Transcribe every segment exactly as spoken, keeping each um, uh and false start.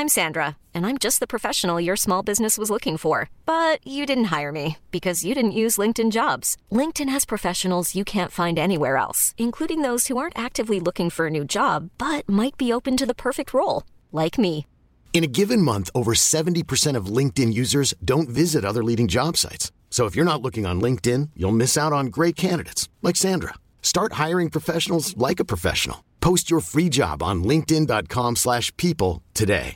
I'm Sandra, and I'm just the professional your small business was looking for. But you didn't hire me because you didn't use LinkedIn Jobs. LinkedIn has professionals you can't find anywhere else, including those who aren't actively looking for a new job, but might be open to the perfect role, like me. In a given month, over seventy percent of LinkedIn users don't visit other leading job sites. So if you're not looking on LinkedIn, you'll miss out on great candidates like Sandra. Start hiring professionals like a professional. Post your free job on linkedin.com slash people today.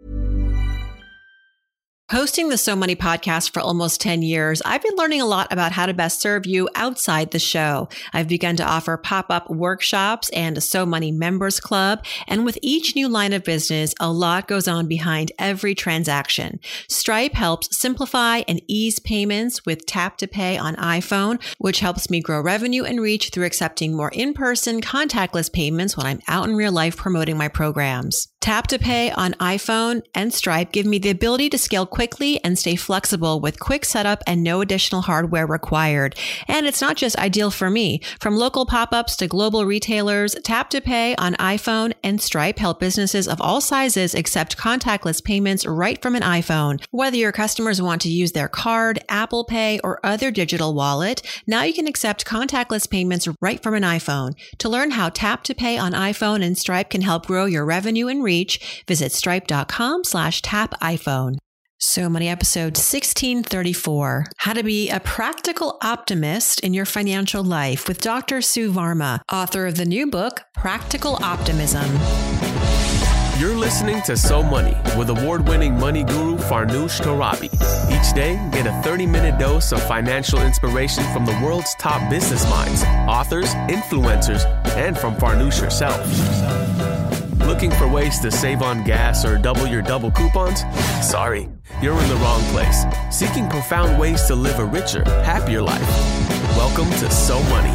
Hosting the So Money podcast for almost ten years, I've been learning a lot about how to best serve you outside the show. I've begun to offer pop-up workshops and a So Money members club. And with each new line of business, a lot goes on behind every transaction. Stripe helps simplify and ease payments with Tap to Pay on iPhone, which helps me grow revenue and reach through accepting more in-person contactless payments when I'm out in real life promoting my programs. Tap to Pay on iPhone and Stripe give me the ability to scale quickly and stay flexible with quick setup and no additional hardware required. And it's not just ideal for me. From local pop-ups to global retailers, Tap to Pay on iPhone and Stripe help businesses of all sizes accept contactless payments right from an iPhone. Whether your customers want to use their card, Apple Pay, or other digital wallet, now you can accept contactless payments right from an iPhone. To learn how Tap to Pay on iPhone and Stripe can help grow your revenue and reach, visit stripe.com slash tap iPhone. So Money episode sixteen thirty-four, How to Be a Practical Optimist in Your Financial Life with Doctor Sue Varma, author of the new book, Practical Optimism. You're listening to So Money with award-winning money guru Farnoosh Torabi. Each day, get a thirty-minute dose of financial inspiration from the world's top business minds, authors, influencers, and from Farnoosh herself. Looking for ways to save on gas or double your double coupons? Sorry, you're in the wrong place. Seeking profound ways to live a richer, happier life. Welcome to So Money.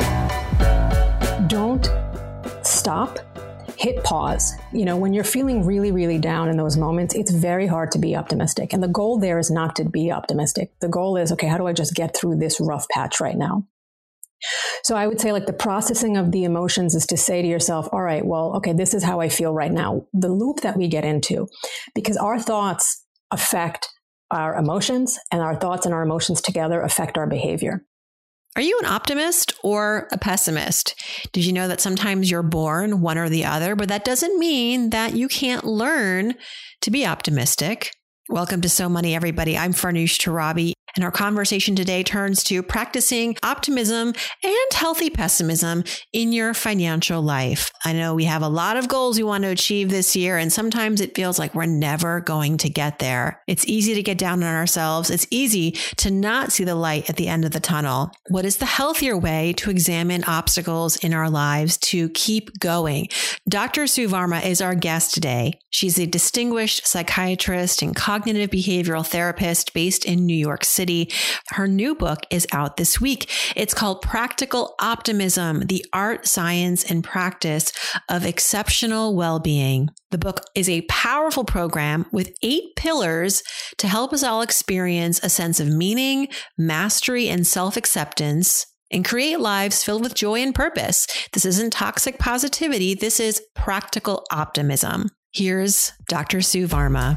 Don't stop. Hit pause. You know, when you're feeling really, really down in those moments, it's very hard to be optimistic. And the goal there is not to be optimistic. The goal is, okay, how do I just get through this rough patch right now? So I would say like the processing of the emotions is to say to yourself, all right, well, okay, this is how I feel right now. The loop that we get into, because our thoughts affect our emotions and our thoughts and our emotions together affect our behavior. Are you an optimist or a pessimist? Did you know that sometimes you're born one or the other, but that doesn't mean that you can't learn to be optimistic? Welcome to So Money, everybody. I'm Farnoosh Torabi, and our conversation today turns to practicing optimism and healthy pessimism in your financial life. I know we have a lot of goals we want to achieve this year, and sometimes it feels like we're never going to get there. It's easy to get down on ourselves. It's easy to not see the light at the end of the tunnel. What is the healthier way to examine obstacles in our lives to keep going? Doctor Sue Varma is our guest today. She's a distinguished psychiatrist and cognitive behavioral therapist based in New York City. Her new book is out this week. It's called Practical Optimism, the Art, Science, and Practice of Exceptional Well-Being. The book is a powerful program with eight pillars to help us all experience a sense of meaning, mastery, and self-acceptance, and create lives filled with joy and purpose. This isn't toxic positivity. This is practical optimism. Here's Doctor Sue Varma.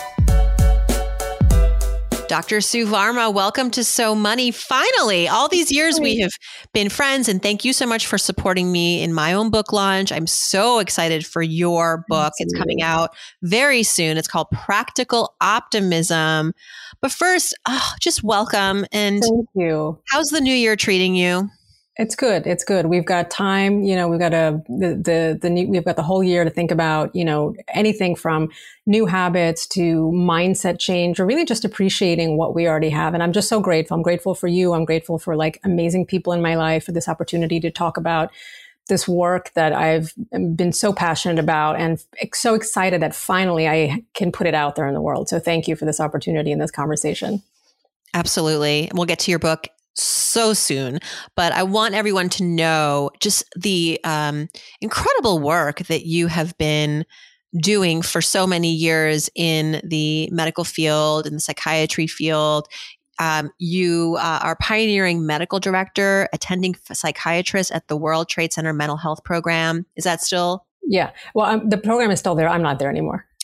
Doctor Sue Varma, welcome to So Money. Finally, all these years we have been friends, and thank you so much for supporting me in my own book launch. I'm so excited for your book. It's coming out very soon. It's called Practical Optimism. But first, oh, just welcome. And thank you. How's the new year treating you? It's good. It's good. We've got time, you know, we've got a, the, the, the new, we've got the whole year to think about, you know, anything from new habits to mindset change, or really just appreciating what we already have. And I'm just so grateful. I'm grateful for you. I'm grateful for like amazing people in my life, for this opportunity to talk about this work that I've been so passionate about, and so excited that finally I can put it out there in the world. So thank you for this opportunity and this conversation. Absolutely. We'll get to your book so soon, but I want everyone to know just the um, incredible work that you have been doing for so many years in the medical field, in the psychiatry field. Um, you uh, are pioneering medical director, attending psychiatrist at the World Trade Center Mental Health Program. Is that still? Yeah. Well, um, the program is still there. I'm not there anymore.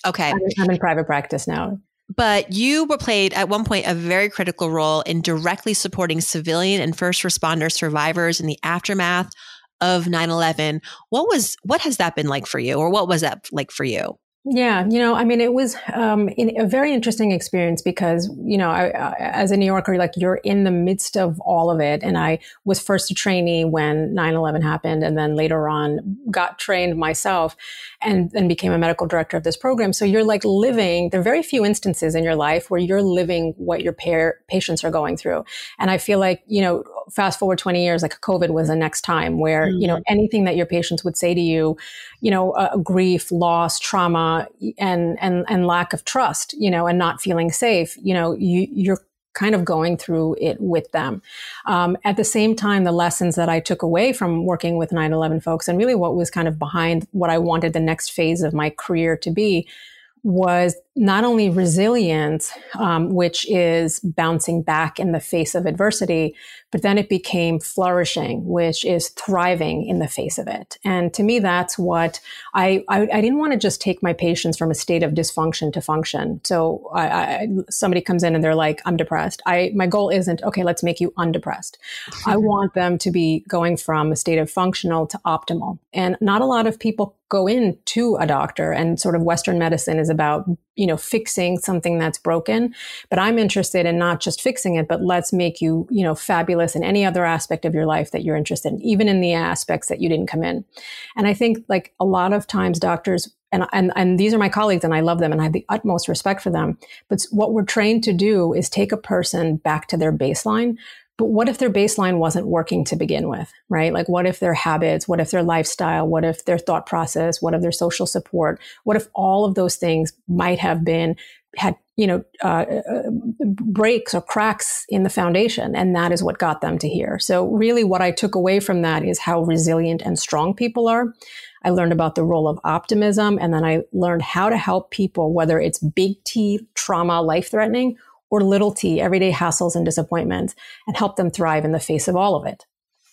Okay. I'm, I'm in private practice now. But you were played at one point a very critical role in directly supporting civilian and first responder survivors in the aftermath of nine eleven. What was, what has that been like for you? Or what was that like for you? Yeah, you know, I mean, it was um, in a very interesting experience because, you know, I, I, as a New Yorker, like you're in the midst of all of it. And I was first a trainee when nine eleven happened, and then later on got trained myself and then became a medical director of this program. So you're like living, there are very few instances in your life where you're living what your pair, patients are going through. And I feel like, you know, fast forward twenty years, like COVID was the next time where, mm-hmm. you know, anything that your patients would say to you, you know, uh, grief, loss, trauma, and, and, and lack of trust, you know, and not feeling safe, you know, you, you're kind of going through it with them. Um, at the same time, the lessons that I took away from working with nine eleven folks, and really what was kind of behind what I wanted the next phase of my career to be, was not only resilience, um, which is bouncing back in the face of adversity, but then it became flourishing, which is thriving in the face of it. And to me, that's what I, I, I didn't want to just take my patients from a state of dysfunction to function. So I, I, somebody comes in and they're like, I'm depressed. I, my goal isn't, okay, let's make you undepressed. I want them to be going from a state of functional to optimal. And not a lot of people go in to a doctor, and sort of Western medicine is about, you know, fixing something that's broken. But I'm interested in not just fixing it, but let's make you, you know, fabulous in any other aspect of your life that you're interested in, even in the aspects that you didn't come in. And I think like a lot of times doctors, and, and, and these are my colleagues and I love them and I have the utmost respect for them. But what we're trained to do is take a person back to their baseline. But what if their baseline wasn't working to begin with, right? Like what if their habits, what if their lifestyle, what if their thought process, what if their social support, what if all of those things might have been, had, you know, uh, breaks or cracks in the foundation. And that is what got them to here. So really what I took away from that is how resilient and strong people are. I learned about the role of optimism, and then I learned how to help people, whether it's big T trauma, life-threatening, or little t, everyday hassles and disappointments, and help them thrive in the face of all of it.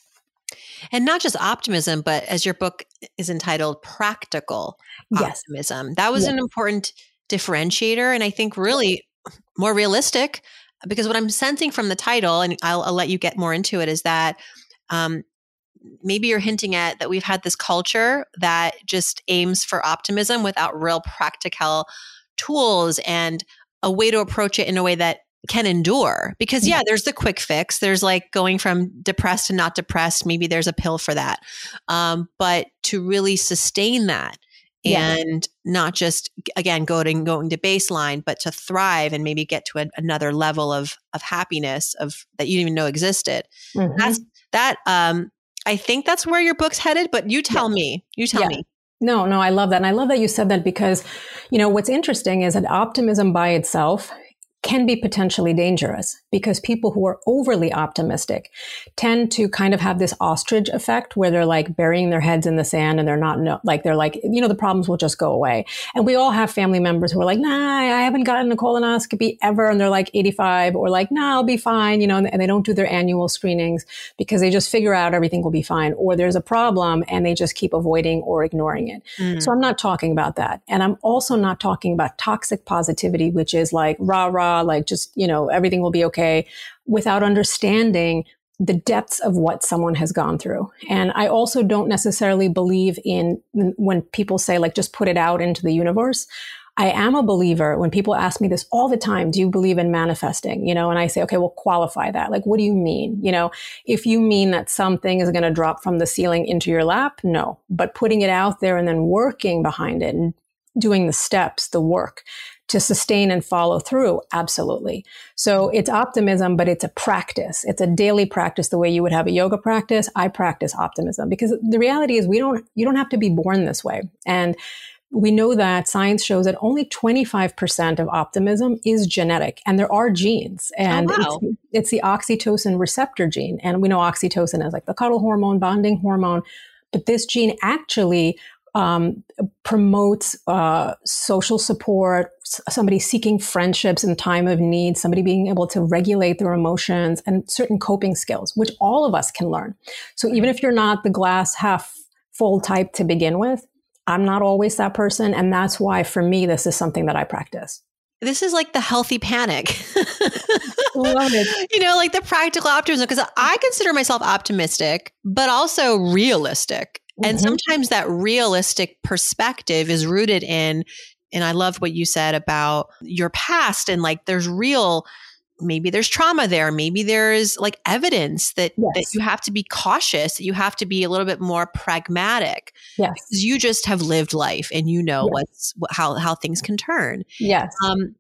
And not just optimism, but as your book is entitled, practical yes. optimism. That was yes. an important differentiator, and I think really more realistic, because what I'm sensing from the title, and I'll, I'll let you get more into it, is that um, maybe you're hinting at that we've had this culture that just aims for optimism without real practical tools and a way to approach it in a way that can endure. Because yeah, there's the quick fix. There's like going from depressed to not depressed. Maybe there's a pill for that. Um, but to really sustain that and yeah. not just, again, going, going to baseline, but to thrive and maybe get to a, another level of, of happiness of that you didn't even know existed. Mm-hmm. That's that, um, I think that's where your book's headed, but you tell yeah. me, you tell yeah. me. No, no, I love that. And I love that you said that because, you know, what's interesting is that optimism by itself can be potentially dangerous, because people who are overly optimistic tend to kind of have this ostrich effect where they're like burying their heads in the sand and they're not no, like, they're like, you know, the problems will just go away. And we all have family members who are like, nah, I haven't gotten a colonoscopy ever. And they're like eighty-five, or like, nah, I'll be fine, you know, and they don't do their annual screenings because they just figure out everything will be fine. Or there's a problem and they just keep avoiding or ignoring it. Mm. So I'm not talking about that. And I'm also not talking about toxic positivity, which is like rah, rah, like just, you know, everything will be okay, without understanding the depths of what someone has gone through. And I also don't necessarily believe in when people say like, just put it out into the universe. I am a believer when people ask me this all the time, do you believe in manifesting? You know, and I say, okay, well, qualify that. Like, what do you mean? You know, if you mean that something is going to drop from the ceiling into your lap, no, but putting it out there and then working behind it and doing the steps, the work to sustain and follow through. Absolutely. So it's optimism, but it's a practice. It's a daily practice. The way you would have a yoga practice, I practice optimism, because the reality is we don't, you don't have to be born this way. And we know that science shows that only twenty-five percent of optimism is genetic, and there are genes, and oh, wow. it's, it's the oxytocin receptor gene. And we know oxytocin is like the cuddle hormone, bonding hormone, but this gene actually Um, promotes uh, social support, somebody seeking friendships in time of need, somebody being able to regulate their emotions and certain coping skills, which all of us can learn. So even if you're not the glass half full type to begin with, I'm not always that person. And that's why for me, this is something that I practice. This is like the healthy panic. Love it. You know, like the practical optimism, because I consider myself optimistic, but also realistic. Mm-hmm. And sometimes that realistic perspective is rooted in, and I loved what you said about your past, and like there's real, maybe there's trauma there. Maybe there's like evidence that, yes. that you have to be cautious, that you have to be a little bit more pragmatic. Yes. Because you just have lived life and you know yes. what's what, how, how things can turn. Yes. Um,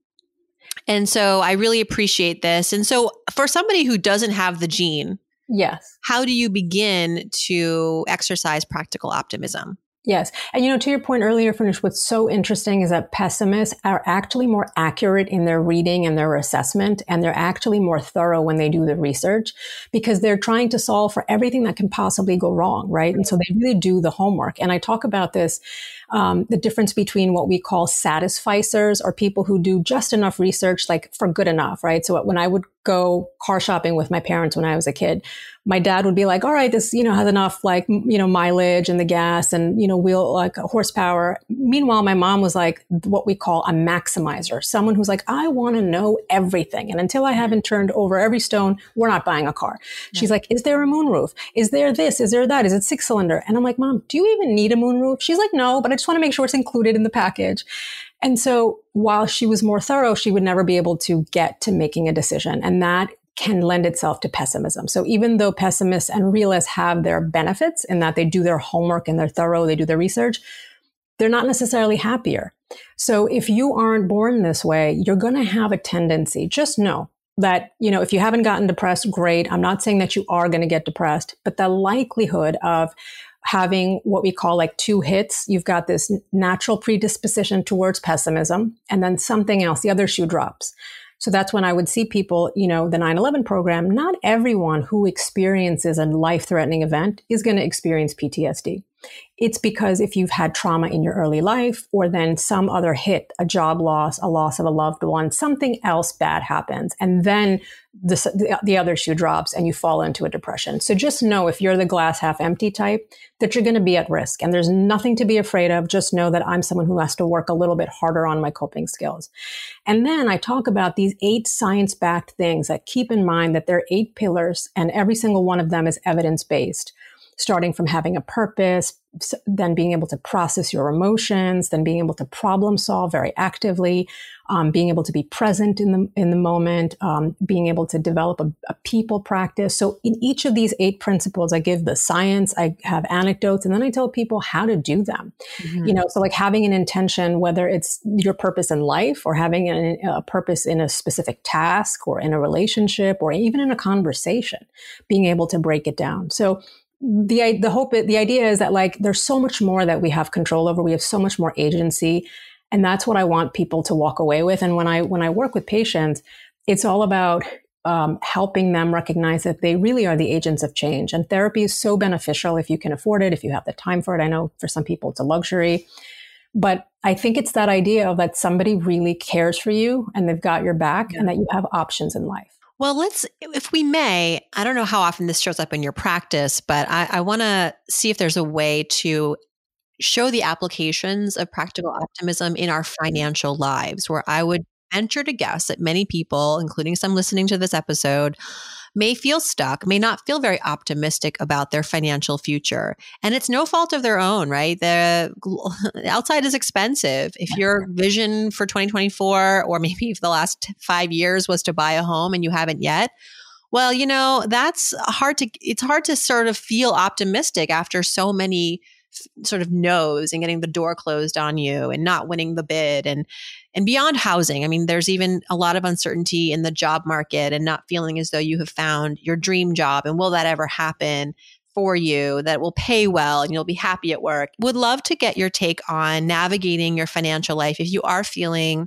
and so I really appreciate this. And so for somebody who doesn't have the gene, yes. how do you begin to exercise practical optimism? Yes. And, you know, to your point earlier, Farnoosh, what's so interesting is that pessimists are actually more accurate in their reading and their assessment, and they're actually more thorough when they do the research, because they're trying to solve for everything that can possibly go wrong, right? And so they really do the homework. And I talk about this, um, the difference between what we call satisficers, or people who do just enough research, like for good enough, right? So when I would go car shopping with my parents when I was a kid, my dad would be like, all right, this, you know, has enough like, you know, mileage and the gas and, you know, wheel, like horsepower. Meanwhile, my mom was like what we call a maximizer, someone who's like, I want to know everything. And until I haven't turned over every stone, we're not buying a car. Yeah. She's like, is there a moonroof? Is there this? Is there that? Is it six cylinder? And I'm like, Mom, do you even need a moonroof? She's like, no, but I just want to make sure it's included in the package. And so while she was more thorough, she would never be able to get to making a decision. And that can lend itself to pessimism. So even though pessimists and realists have their benefits in that they do their homework and they're thorough, they do their research, they're not necessarily happier. So if you aren't born this way, you're going to have a tendency. Just know that, you know, if you haven't gotten depressed, great. I'm not saying that you are going to get depressed, but the likelihood of having what we call like two hits, you've got this natural predisposition towards pessimism, and then something else, the other shoe drops. So that's when I would see people, you know, the nine eleven program, not everyone who experiences a life-threatening event is going to experience P T S D. It's because if you've had trauma in your early life, or then some other hit, a job loss, a loss of a loved one, something else bad happens, and then the, the, the other shoe drops and you fall into a depression. So just know, if you're the glass half empty type, that you're going to be at risk, and there's nothing to be afraid of. Just know that I'm someone who has to work a little bit harder on my coping skills. And then I talk about these eight science-backed things that keep in mind that there are eight pillars, and every single one of them is evidence-based. Starting from having a purpose, then being able to process your emotions, then being able to problem solve very actively, um, being able to be present in the in the moment, um, being able to develop a, a people practice. So in each of these eight principles, I give the science, I have anecdotes, and then I tell people how to do them. Mm-hmm. You know, so like having an intention, whether it's your purpose in life, or having an, a purpose in a specific task, or in a relationship, or even in a conversation, being able to break it down. So The the hope, the idea is that like there's so much more that we have control over. We have so much more agency, and that's what I want people to walk away with. And when I when I work with patients, it's all about um, helping them recognize that they really are the agents of change. And therapy is so beneficial if you can afford it, if you have the time for it. I know for some people it's a luxury, but I think it's that idea of that somebody really cares for you and they've got your back, yeah. and that you have options in life. Well, let's, if we may, I don't know how often this shows up in your practice, but I, I want to see if there's a way to show the applications of practical optimism in our financial lives, where I would venture to guess that many people, including some listening to this episode, may feel stuck, may not feel very optimistic about their financial future. And it's no fault of their own, right? The outside is expensive. If your vision for twenty twenty-four, or maybe if the last five years was to buy a home and you haven't yet, well, you know, that's hard to, it's hard to sort of feel optimistic after so many sort of no's and getting the door closed on you and not winning the bid. And And beyond housing, I mean, there's even a lot of uncertainty in the job market and not feeling as though you have found your dream job. And will that ever happen for you, that will pay well and you'll be happy at work? Would love to get your take on navigating your financial life if you are feeling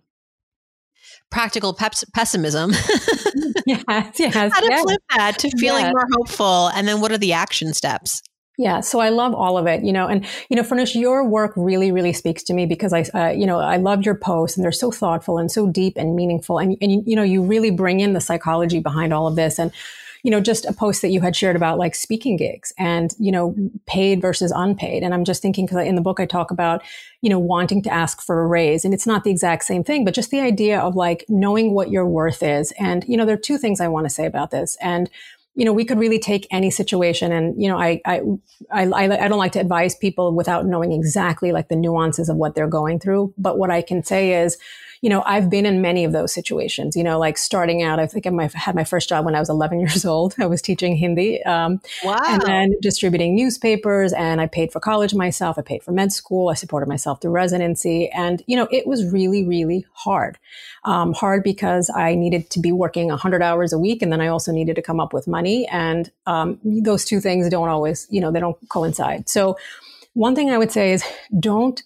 practical pep- pessimism. yes, yes, How to yes. flip that to feeling yes. more hopeful. And then what are the action steps? Yeah. So I love all of it, you know, and, you know, Farnoosh, your work really, really speaks to me because I, uh, you know, I love your posts, and they're so thoughtful and so deep and meaningful. And, and you, you know, you really bring in the psychology behind all of this. And, you know, just a post that you had shared about like speaking gigs and, you know, paid versus unpaid. And I'm just thinking, because in the book I talk about, you know, wanting to ask for a raise, and it's not the exact same thing, but just the idea of like knowing what your worth is. And, you know, there are two things I want to say about this. And, you know, we could really take any situation, and, you know, I, I, I, I don't like to advise people without knowing exactly like the nuances of what they're going through. But what I can say is, you know, I've been in many of those situations, you know, like starting out, I think I had my first job when I was eleven years old. I was teaching Hindi. Um, wow. And then distributing newspapers, and I paid for college myself. I paid for med school. I supported myself through residency. And, you know, it was really, really hard. Um, hard because I needed to be working one hundred hours a week. And then I also needed to come up with money. And um, those two things don't always, you know, they don't coincide. So one thing I would say is don't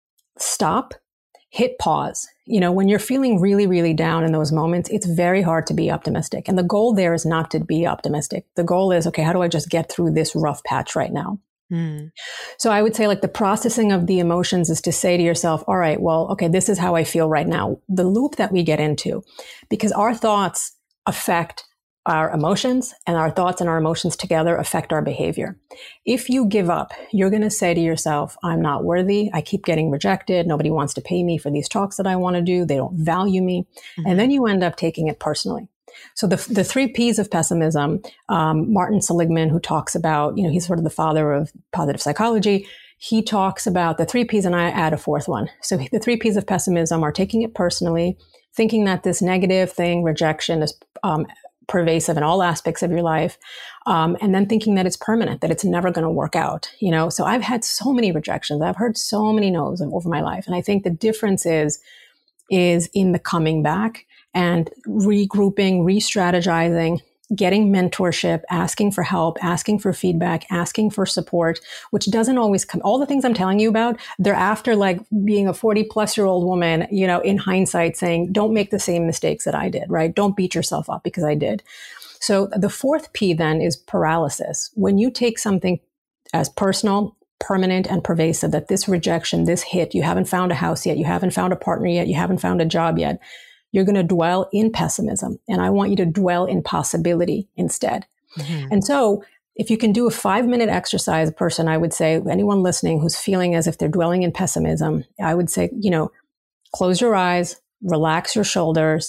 stop. Hit pause. You know, when you're feeling really, really down in those moments, it's very hard to be optimistic. And the goal there is not to be optimistic. The goal is, okay, how do I just get through this rough patch right now? Mm. So I would say like the processing of the emotions is to say to yourself, all right, well, okay, this is how I feel right now. The loop that we get into, because our thoughts affect our emotions, and our thoughts and our emotions together affect our behavior. If you give up, you're going to say to yourself, I'm not worthy. I keep getting rejected. Nobody wants to pay me for these talks that I want to do. They don't value me. Mm-hmm. And then you end up taking it personally. So the the three P's of pessimism, um, Martin Seligman, who talks about, you know, he's sort of the father of positive psychology. He talks about the three P's, and I add a fourth one. So the three P's of pessimism are taking it personally, thinking that this negative thing, rejection, is um, pervasive in all aspects of your life. Um, and then thinking that it's permanent, that it's never going to work out, you know? So I've had so many rejections. I've heard so many no's over my life. And I think the difference is, is in the coming back and regrouping, re-strategizing, getting mentorship, asking for help, asking for feedback, asking for support, which doesn't always come. All the things I'm telling you about, they're after like being a forty plus year old woman, you know, in hindsight saying, don't make the same mistakes that I did, right? Don't beat yourself up because I did. So the fourth P then is paralysis. When you take something as personal, permanent, and pervasive, that this rejection, this hit, you haven't found a house yet, you haven't found a partner yet, you haven't found a job yet, you're going to dwell in pessimism. And I want you to dwell in possibility instead. Mm-hmm. And so if you can do a five minute exercise, a person, I would say, anyone listening who's feeling as if they're dwelling in pessimism, I would say, you know, close your eyes, relax your shoulders,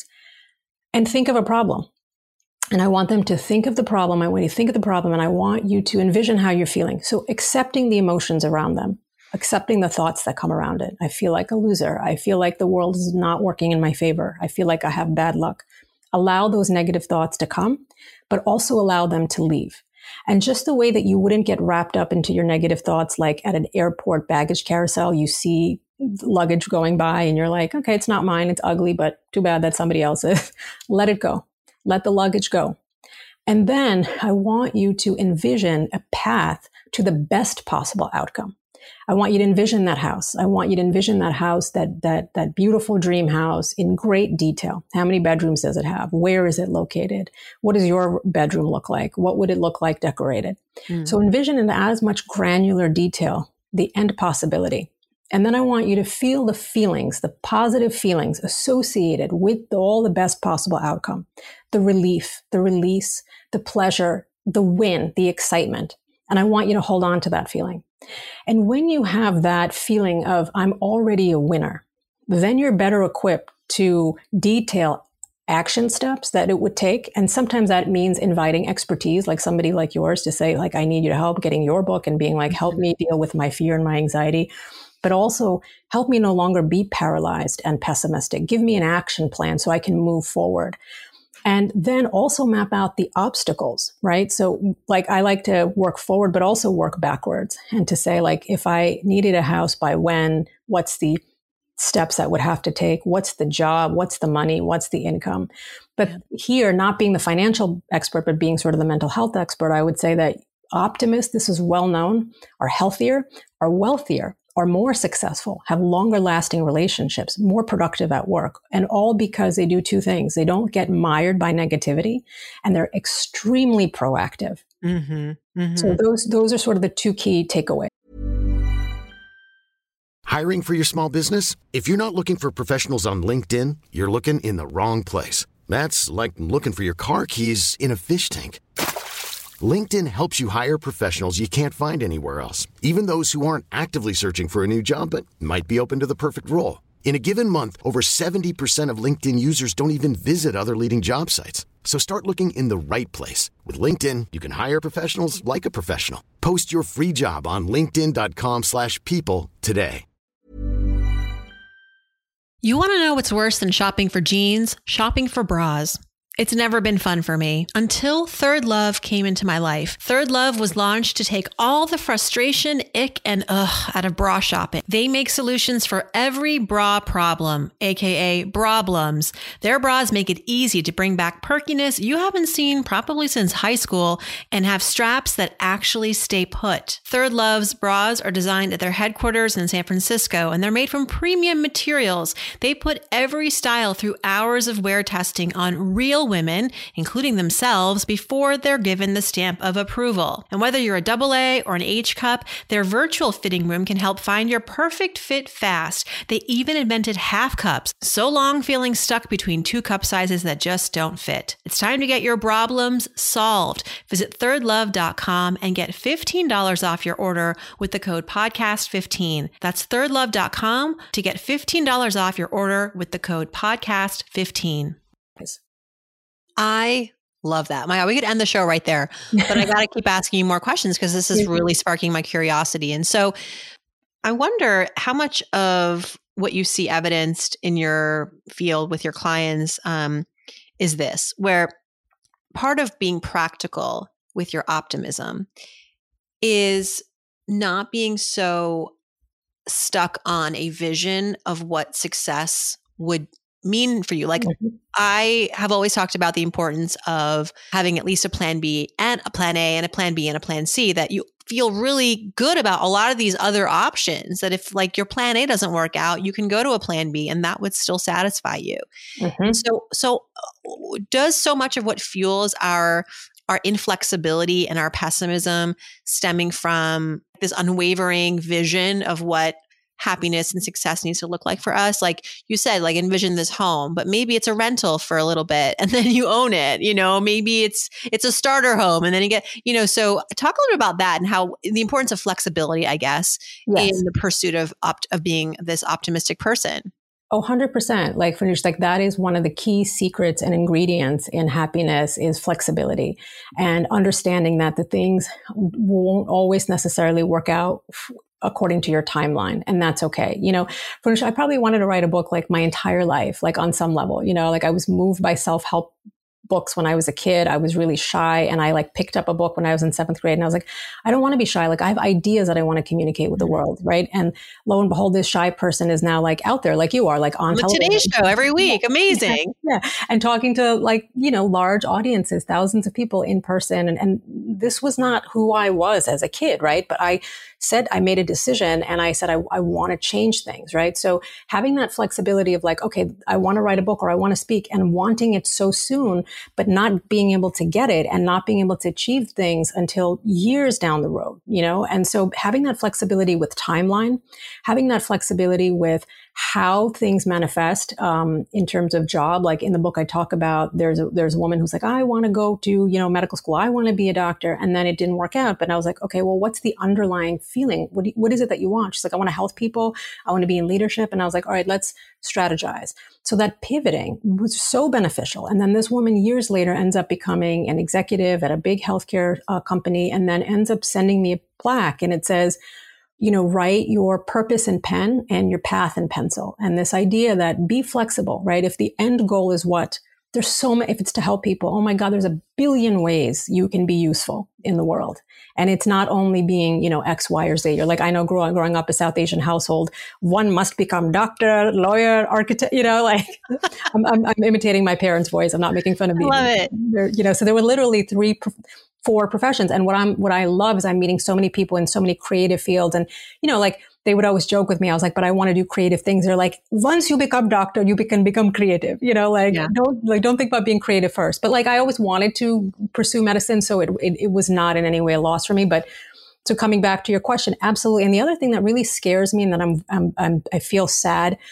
and think of a problem. And I want them to think of the problem. I want you to think of the problem, and I want you to envision how you're feeling. So accepting the emotions around them. Accepting the thoughts that come around it. I feel like a loser. I feel like the world is not working in my favor. I feel like I have bad luck. Allow those negative thoughts to come, but also allow them to leave. And just the way that you wouldn't get wrapped up into your negative thoughts, like at an airport baggage carousel, you see luggage going by and you're like, okay, it's not mine. It's ugly, but too bad that's somebody else's. Let it go. Let the luggage go. And then I want you to envision a path to the best possible outcome. I want you to envision that house. I want you to envision that house, that that that beautiful dream house in great detail. How many bedrooms does it have? Where is it located? What does your bedroom look like? What would it look like decorated? Mm. So envision in as much granular detail the end possibility. And then I want you to feel the feelings, the positive feelings associated with all the best possible outcome. The relief, the release, the pleasure, the win, the excitement. And I want you to hold on to that feeling. And when you have that feeling of, I'm already a winner, then you're better equipped to detail action steps that it would take. And sometimes that means inviting expertise, like somebody like yours, to say, like, I need you to help getting your book and being like, help me deal with my fear and my anxiety, but also help me no longer be paralyzed and pessimistic. Give me an action plan so I can move forward. And then also map out the obstacles, right? So like I like to work forward, but also work backwards, and to say, like, if I needed a house by when, what's the steps that would have to take? What's the job? What's the money? What's the income? But here, not being the financial expert, but being sort of the mental health expert, I would say that optimists, this is well known, are healthier, are wealthier, are more successful, have longer lasting relationships, more productive at work, and all because they do two things. They don't get mired by negativity, and they're extremely proactive. Mm-hmm, mm-hmm. So those those are sort of the two key takeaways. Hiring for your small business? If you're not looking for professionals on LinkedIn, you're looking in the wrong place. That's like looking for your car keys in a fish tank. LinkedIn helps you hire professionals you can't find anywhere else, even those who aren't actively searching for a new job but might be open to the perfect role. In a given month, over seventy percent of LinkedIn users don't even visit other leading job sites. So start looking in the right place. With LinkedIn, you can hire professionals like a professional. Post your free job on linkedin.com slash people today. You want to know what's worse than shopping for jeans? Shopping for bras. It's never been fun for me until Third Love came into my life. Third Love was launched to take all the frustration, ick, and ugh out of bra shopping. They make solutions for every bra problem, aka brablums. Their bras make it easy to bring back perkiness you haven't seen probably since high school and have straps that actually stay put. Third Love's bras are designed at their headquarters in San Francisco, and they're made from premium materials. They put every style through hours of wear testing on real women, including themselves, before they're given the stamp of approval. And whether you're a double A or an H cup, their virtual fitting room can help find your perfect fit fast. They even invented half cups, so long feeling stuck between two cup sizes that just don't fit. It's time to get your problems solved. Visit third love dot com and get fifteen dollars off your order with the code podcast fifteen. That's third love dot com to get fifteen dollars off your order with the code podcast fifteen. I love that. My God, we could end the show right there, but I got to keep asking you more questions because this is really sparking my curiosity. And so I wonder how much of what you see evidenced in your field with your clients um, is this, where part of being practical with your optimism is not being so stuck on a vision of what success would mean for you. Like mm-hmm. I have always talked about the importance of having at least a plan B and a plan A and a plan B and a plan C, that you feel really good about a lot of these other options, that if like your plan A doesn't work out, you can go to a plan B and that would still satisfy you. Mm-hmm. So, so does so much of what fuels our our inflexibility and our pessimism stemming from this unwavering vision of what happiness and success needs to look like for us? Like you said, like envision this home, but maybe it's a rental for a little bit and then you own it, you know, maybe it's, it's a starter home and then you get, you know, so talk a little bit about that and how the importance of flexibility, I guess, yes. in the pursuit of opt- of being this optimistic person. Oh, one hundred percent. Like, Farnoosh, like that is one of the key secrets and ingredients in happiness is flexibility and understanding that the things won't always necessarily work out f- according to your timeline. And that's okay. You know, Farnoosh, I probably wanted to write a book like my entire life, like on some level, you know, like I was moved by self-help books when I was a kid. I was really shy and I like picked up a book when I was in seventh grade and I was like, I don't want to be shy. Like I have ideas that I want to communicate with the world. Right. And lo and behold, this shy person is now like out there, like you are, like on the Today Show every week. Amazing. Yeah. And talking to like, you know, large audiences, thousands of people in person. And, and this was not who I was as a kid. Right. But I said, I made a decision and I said, I, I want to change things. Right. So having that flexibility of like, okay, I want to write a book or I want to speak, and wanting it so soon, but not being able to get it and not being able to achieve things until years down the road, you know? And so having that flexibility with timeline, having that flexibility with how things manifest um, in terms of job. Like in the book, I talk about there's a, there's a woman who's like, I want to go to, you know, medical school. I want to be a doctor. And then it didn't work out. But I was like, okay, well, what's the underlying feeling? What, do you, what is it that you want? She's like, I want to help people. I want to be in leadership. And I was like, all right, let's strategize. So that pivoting was so beneficial. And then this woman years later ends up becoming an executive at a big healthcare uh, company and then ends up sending me a plaque. And it says, you know, write your purpose in pen and your path in pencil. And this idea that be flexible, right? If the end goal is what, there's so many, if it's to help people, oh my God, there's a billion ways you can be useful in the world. And it's not only being, you know, X, Y, or Z. You're like, I know growing, growing up a South Asian household, one must become doctor, lawyer, architect, you know, like I'm, I'm, I'm imitating my parents' voice. I'm not making fun of me. I love it. They're, you know, so there were literally three pro- four professions. And what I'm, what I love is I'm meeting so many people in so many creative fields. And, you know, like they would always joke with me. I was like, but I want to do creative things. They're like, once you become doctor, you can become creative, you know, like yeah. don't, like, don't think about being creative first. But like, I always wanted to pursue medicine. So it, it, it was not in any way a loss for me. But so coming back to your question, absolutely. And the other thing that really scares me and that I'm, I'm, I'm I feel sad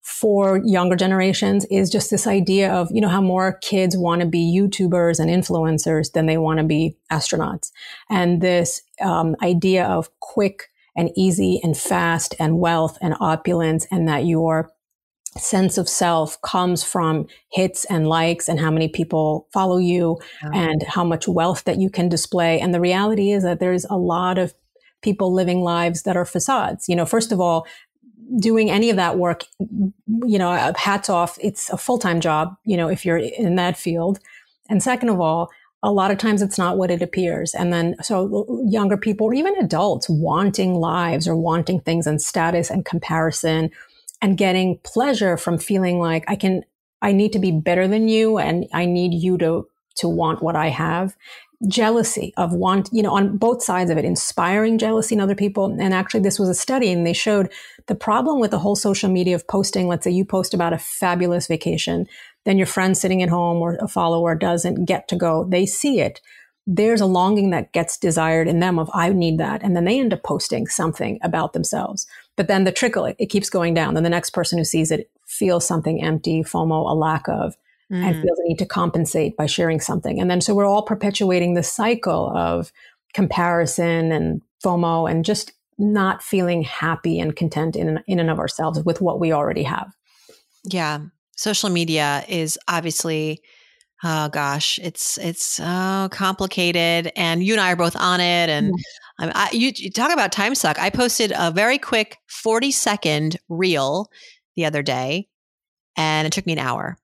for younger generations is just this idea of, you know, how more kids want to be YouTubers and influencers than they want to be astronauts. And this um, idea of quick and easy and fast and wealth and opulence, and that your sense of self comes from hits and likes and how many people follow you yeah. and how much wealth that you can display. And the reality is that there's a lot of people living lives that are facades. You know, first of all, doing any of that work, you know, hats off, it's a full-time job, you know, if you're in that field. And second of all, a lot of times it's not what it appears. And then, so younger people, or even adults, wanting lives or wanting things and status and comparison and getting pleasure from feeling like I can, I need to be better than you and I need you to, to want what I have. Jealousy of want, you know, on both sides of it, inspiring jealousy in other people. And actually this was a study and they showed the problem with the whole social media of posting. Let's say you post about a fabulous vacation, then your friend sitting at home or a follower doesn't get to go. They see it. There's a longing that gets desired in them of, I need that. And then they end up posting something about themselves. But then the trickle, it, it keeps going down. Then the next person who sees it feels something empty, FOMO, a lack of, mm. and feels a need to compensate by sharing something. And then so we're all perpetuating this cycle of comparison and FOMO and just not feeling happy and content in, in and of ourselves with what we already have. Yeah. Social media is obviously, oh gosh, it's it's so complicated, and you and I are both on it. And mm. I, you, you talk about time suck. I posted a very quick forty second reel the other day, and it took me an hour.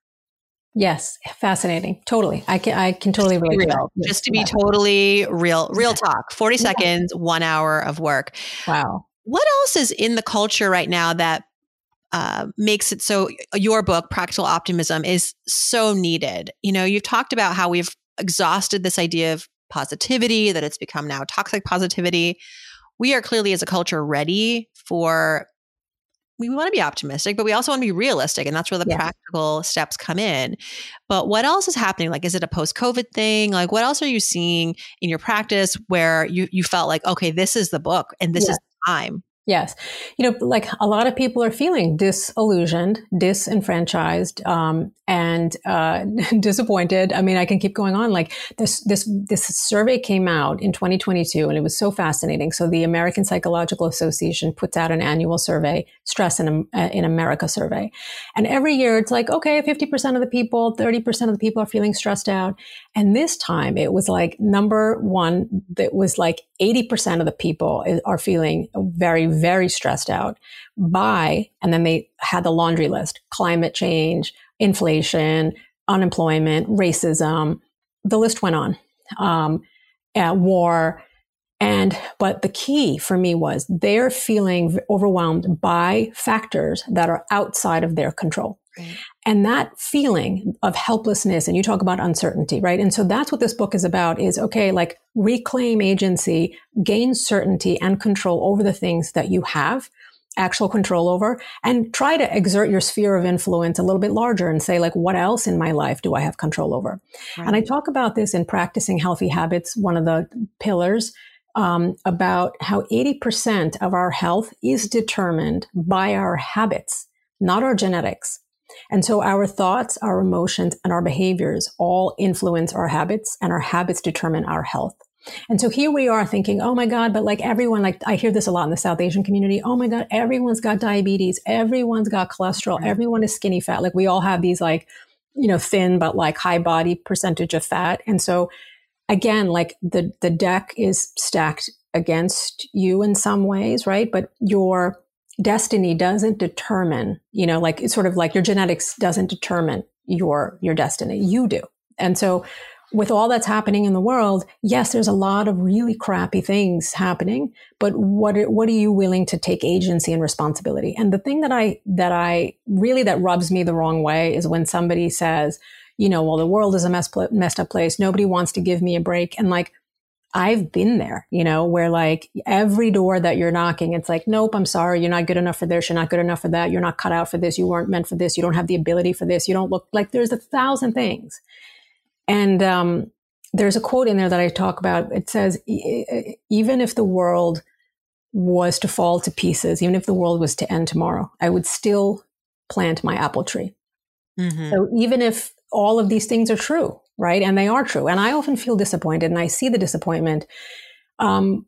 Yes, fascinating. Totally, I can I can totally relate to that. Just to be totally real, real talk. Forty yeah. seconds, one hour of work. Wow. What else is in the culture right now that Uh, makes it so your book, Practical Optimism, is so needed? You know, you've talked about how we've exhausted this idea of positivity, that it's become now toxic positivity. We are clearly as a culture ready for, we want to be optimistic, but we also want to be realistic. And that's where the yeah. practical steps come in. But what else is happening? Like, is it a post-COVID thing? Like, what else are you seeing in your practice where you, you felt like, okay, this is the book and this yeah. is the time? Yes. You know, like a lot of people are feeling disillusioned, disenfranchised, um, and uh, disappointed. I mean, I can keep going on. Like this, this, this survey came out in twenty twenty-two, and it was so fascinating. So the American Psychological Association puts out an annual survey, Stress in, uh, in America survey. And every year it's like, okay, fifty percent of the people, thirty percent of the people are feeling stressed out. And this time it was like number one, that was like eighty percent of the people are feeling very, very stressed out by, and then they had the laundry list: climate change, inflation, unemployment, racism. The list went on. Um, uh, war. And, but the key for me was they're feeling overwhelmed by factors that are outside of their control. Right. And that feeling of helplessness, and you talk about uncertainty, right? And so that's what this book is about, is, okay, like reclaim agency, gain certainty and control over the things that you have actual control over, and try to exert your sphere of influence a little bit larger and say, like, what else in my life do I have control over? Right. And I talk about this in Practicing Healthy Habits, one of the pillars, um, about how eighty percent of our health is determined by our habits, not our genetics. And so our thoughts, our emotions, and our behaviors all influence our habits, and our habits determine our health. And so here we are thinking, oh my God, but like everyone, like I hear this a lot in the South Asian community. Oh my God, everyone's got diabetes. Everyone's got cholesterol. Everyone is skinny fat. Like we all have these like, you know, thin, but like high body percentage of fat. And so again, like the, the deck is stacked against you in some ways, right? But your destiny doesn't determine, you know, like it's sort of like your genetics doesn't determine your, your destiny. You do. And so with all that's happening in the world, yes, there's a lot of really crappy things happening, but what are, what are you willing to take agency and responsibility? And the thing that I, that I really, that rubs me the wrong way is when somebody says, you know, well, the world is a mess, messed up place. Nobody wants to give me a break. And like, I've been there, you know, where like every door that you're knocking, it's like, nope, I'm sorry. You're not good enough for this. You're not good enough for that. You're not cut out for this. You weren't meant for this. You don't have the ability for this. You don't look like, there's a thousand things. And um, there's a quote in there that I talk about. It says, even if the world was to fall to pieces, even if the world was to end tomorrow, I would still plant my apple tree. Mm-hmm. So even if all of these things are true, right? And they are true. And I often feel disappointed and I see the disappointment. Um,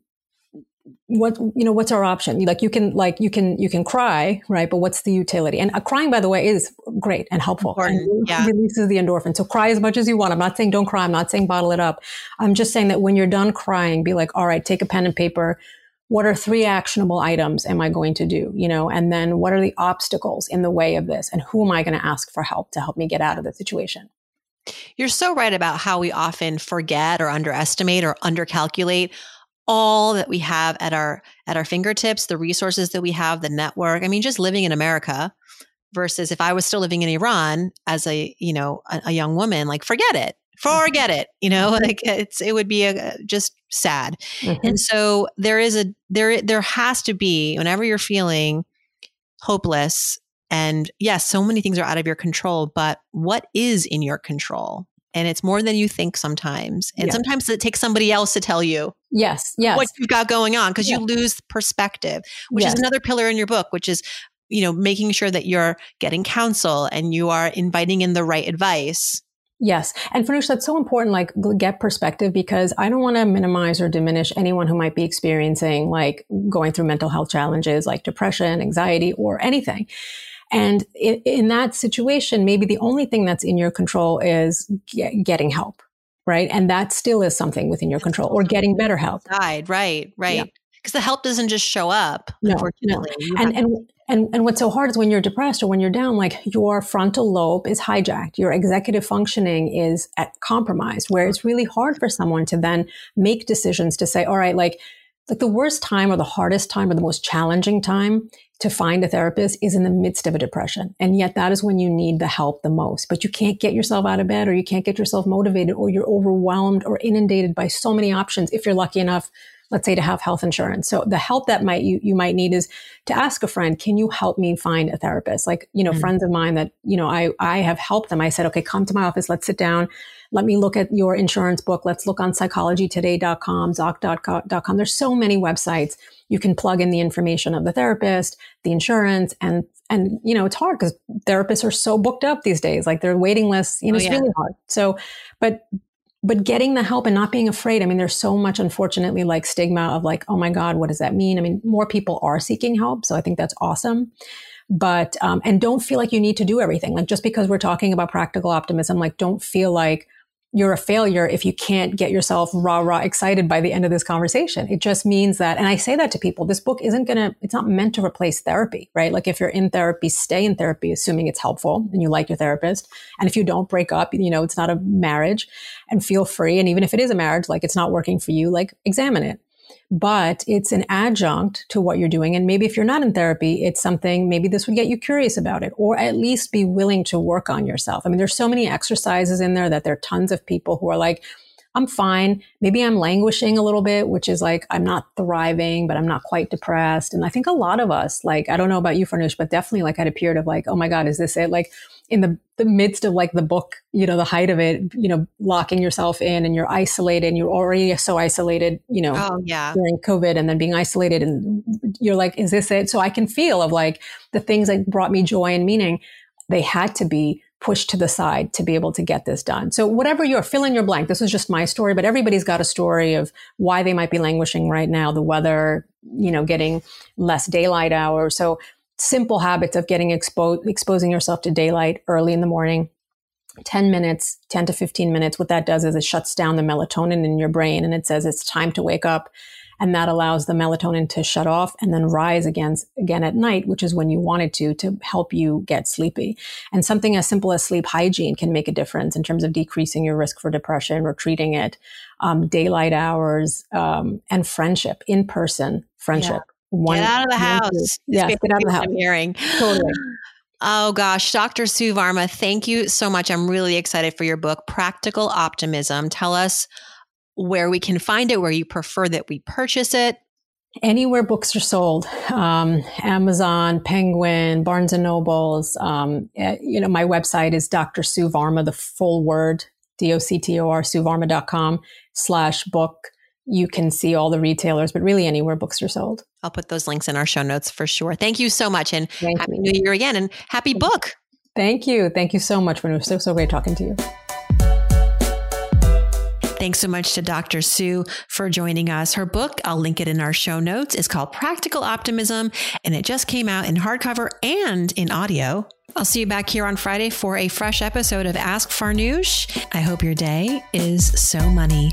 what, you know, what's our option? Like you can, like you can, you can cry, right? But what's the utility? And uh, crying, by the way, is great and helpful. And yeah. releases the endorphin. So cry as much as you want. I'm not saying don't cry. I'm not saying bottle it up. I'm just saying that when you're done crying, be like, all right, take a pen and paper. What are three actionable items am I going to do? You know, and then what are the obstacles in the way of this? And who am I going to ask for help to help me get out of the situation? You're so right about how we often forget or underestimate or undercalculate all that we have at our at our fingertips, the resources that we have, the network. I mean, just living in America versus if I was still living in Iran as a, you know, a, a young woman, like forget it, forget it, you know, like it's, it would be a, just sad. Mm-hmm. And so there is a, there, there has to be, whenever you're feeling hopeless and yes, so many things are out of your control, but what is in your control? And it's more than you think sometimes. And yes. sometimes it takes somebody else to tell you yes, yes. what you've got going on because yes. you lose perspective, which yes. is another pillar in your book, which is, you know, making sure that you're getting counsel and you are inviting in the right advice. Yes. And Farnoosh, that's so important, like get perspective, because I don't want to minimize or diminish anyone who might be experiencing like going through mental health challenges like depression, anxiety, or anything. And in, in that situation, maybe the only thing that's in your control is get, getting help, right? And that still is something within your control, or getting better help. Right, right, right. Because yeah. the help doesn't just show up, no, unfortunately. No. And, and, and, and what's so hard is when you're depressed or when you're down, like your frontal lobe is hijacked, your executive functioning is at compromised, where it's really hard for someone to then make decisions to say, all right, like, like the worst time or the hardest time or the most challenging time to find a therapist is in the midst of a depression. And yet that is when you need the help the most, but you can't get yourself out of bed or you can't get yourself motivated or you're overwhelmed or inundated by so many options. If you're lucky enough, let's say, to have health insurance. So the help that might you, you might need is to ask a friend, can you help me find a therapist? Like, you know, mm-hmm. friends of mine that, you know, I, I have helped them. I said, okay, come to my office. Let's sit down. Let me look at your insurance book. Let's look on psychology today dot com, zoc dot com. There's so many websites. You can plug in the information of the therapist, the insurance, and, and, you know, it's hard because therapists are so booked up these days. Like their waiting lists, you know, oh, it's yeah. really hard. So, but, but getting the help and not being afraid. I mean, there's so much, unfortunately, like stigma of like, oh my God, what does that mean? I mean, more people are seeking help. So I think that's awesome. But, um, and don't feel like you need to do everything. Like just because we're talking about practical optimism, like don't feel like you're a failure if you can't get yourself rah, rah excited by the end of this conversation. It just means that, and I say that to people, this book isn't going to, it's not meant to replace therapy, right? Like if you're in therapy, stay in therapy, assuming it's helpful and you like your therapist. And if you don't, break up, you know, it's not a marriage, and feel free. And even if it is a marriage, like it's not working for you, like examine it. But it's an adjunct to what you're doing. And maybe if you're not in therapy, it's something, maybe this would get you curious about it, or at least be willing to work on yourself. I mean, there's so many exercises in there that there are tons of people who are like, I'm fine. Maybe I'm languishing a little bit, which is like, I'm not thriving, but I'm not quite depressed. And I think a lot of us, like, I don't know about you, Farnoosh, but definitely like had a period of like, oh my God, is this it? Like in the, the midst of like the book, you know, the height of it, you know, locking yourself in and you're isolated and you're already so isolated, you know, oh, yeah. during COVID and then being isolated and you're like, is this it? So I can feel of like the things that brought me joy and meaning, they had to be pushed to the side to be able to get this done. So whatever you're, fill in your blank. This was just my story, but everybody's got a story of why they might be languishing right now, the weather, you know, getting less daylight hours. So simple habits of getting exposed, exposing yourself to daylight early in the morning, ten minutes, ten to fifteen minutes. What that does is it shuts down the melatonin in your brain and it says it's time to wake up. And that allows the melatonin to shut off and then rise again, again at night, which is when you want it to, to help you get sleepy. And something as simple as sleep hygiene can make a difference in terms of decreasing your risk for depression or treating it. Um, daylight hours, um, and friendship, in-person friendship. Yeah. One, get out of the house. Yeah, get out of the house. I'm hearing. Totally. Oh gosh, Doctor Sue Varma, thank you so much. I'm really excited for your book, Practical Optimism. Tell us where we can find it, where you prefer that we purchase it. Anywhere books are sold, um, Amazon, Penguin, Barnes and Nobles. Um, you know, my website is Doctor Sue Varma, the full word, D O C T O R, Sue Varma dot com slash book you can see all the retailers, but really anywhere books are sold. I'll put those links in our show notes for sure. Thank you so much. And Thank happy you. New Year again, and happy book. Thank you. Thank you so much. It was so, so great talking to you. Thanks so much to Doctor Sue for joining us. Her book, I'll link it in our show notes, is called Practical Optimism, and it just came out in hardcover and in audio. I'll see you back here on Friday for a fresh episode of Ask Farnoosh. I hope your day is so money.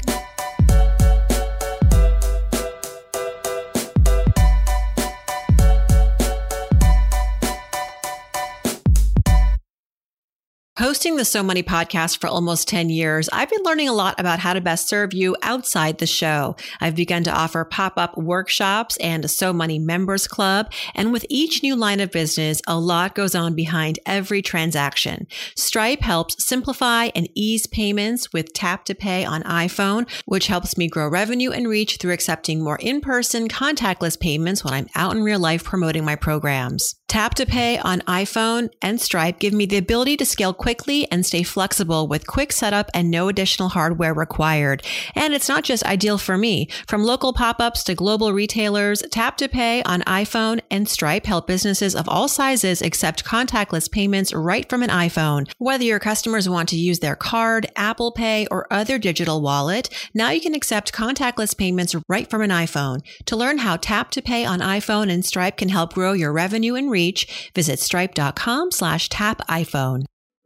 Hosting the So Money podcast for almost ten years, I've been learning a lot about how to best serve you outside the show. I've begun to offer pop-up workshops and a So Money members club. And with each new line of business, a lot goes on behind every transaction. Stripe helps simplify and ease payments with Tap to Pay on iPhone, which helps me grow revenue and reach through accepting more in-person contactless payments when I'm out in real life promoting my programs. Tap to Pay on iPhone and Stripe give me the ability to scale quickly and stay flexible with quick setup and no additional hardware required. And it's not just ideal for me. From local pop-ups to global retailers, Tap to Pay on iPhone and Stripe help businesses of all sizes accept contactless payments right from an iPhone. Whether your customers want to use their card, Apple Pay, or other digital wallet, now you can accept contactless payments right from an iPhone. To learn how Tap to Pay on iPhone and Stripe can help grow your revenue and reach, visit stripe.com slash tap iPhone.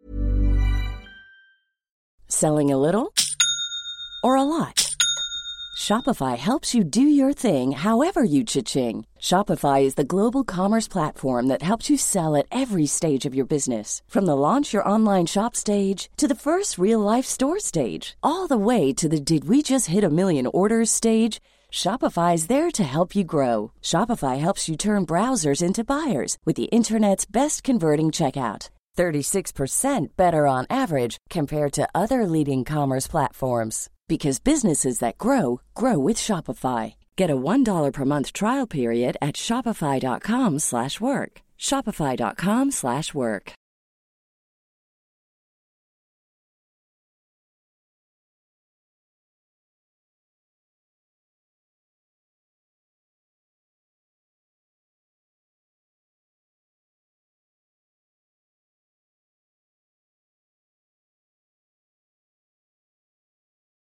Selling a little or a lot? Shopify helps you do your thing however you cha-ching. Shopify is the global commerce platform that helps you sell at every stage of your business. From the launch your online shop stage to the first real life store stage, all the way to the did we just hit a million orders stage. Shopify is there to help you grow. Shopify helps you turn browsers into buyers with the internet's best converting checkout. thirty-six percent better on average compared to other leading commerce platforms. Because businesses that grow, grow with Shopify. Get a one dollar per month trial period at shopify.com slash work. Shopify.com slash work.